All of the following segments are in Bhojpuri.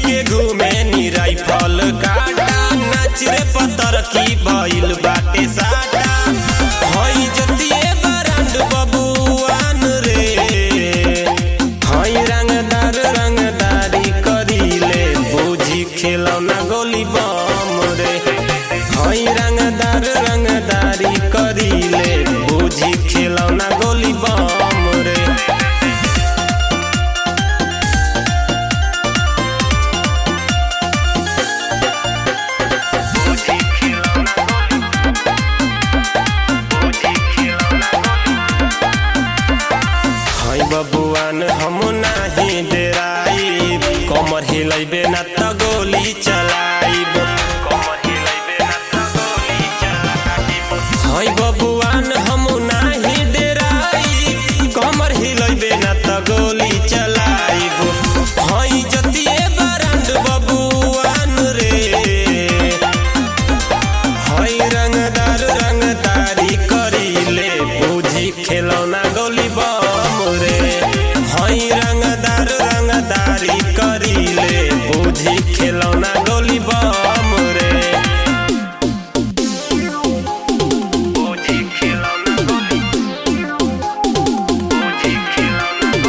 के घूमे नी राइफल काटा नाच रे पतर की भइल बाटे साटा हई जतिए बरांड बबुआन रे हई रंगदारी करीले बूझी खेलौना गोली बम रे हई रंगदारी करीले बूझी खेलौना गोली बम रे बबुआन हम नाही डेराई कमर हिलैबे ना त गोली चलाइब हई बबुआन हम नाही डेराई कमर हिलैबे ना त गोली चलाइब हई जतिए बरांड बबुआन रे हई रंगदारी करीले बूझी खेलौना गोली बम रे हई रंगदारी करीले बूझी खेलौना गोली बम रे बूझी खेलौना गोली बूझी खेलौना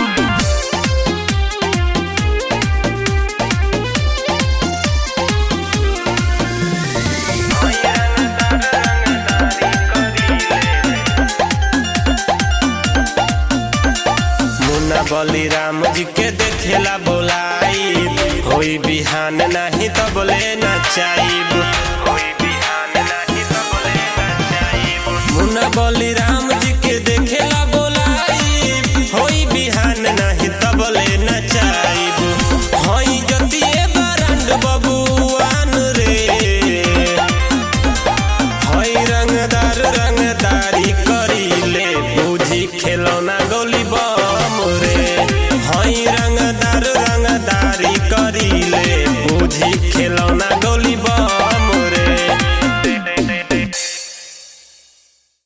बलिराम जी के देखेला बोलाई होई बिहान नहीं तो बोले नचाइब मुन्ना बलिराम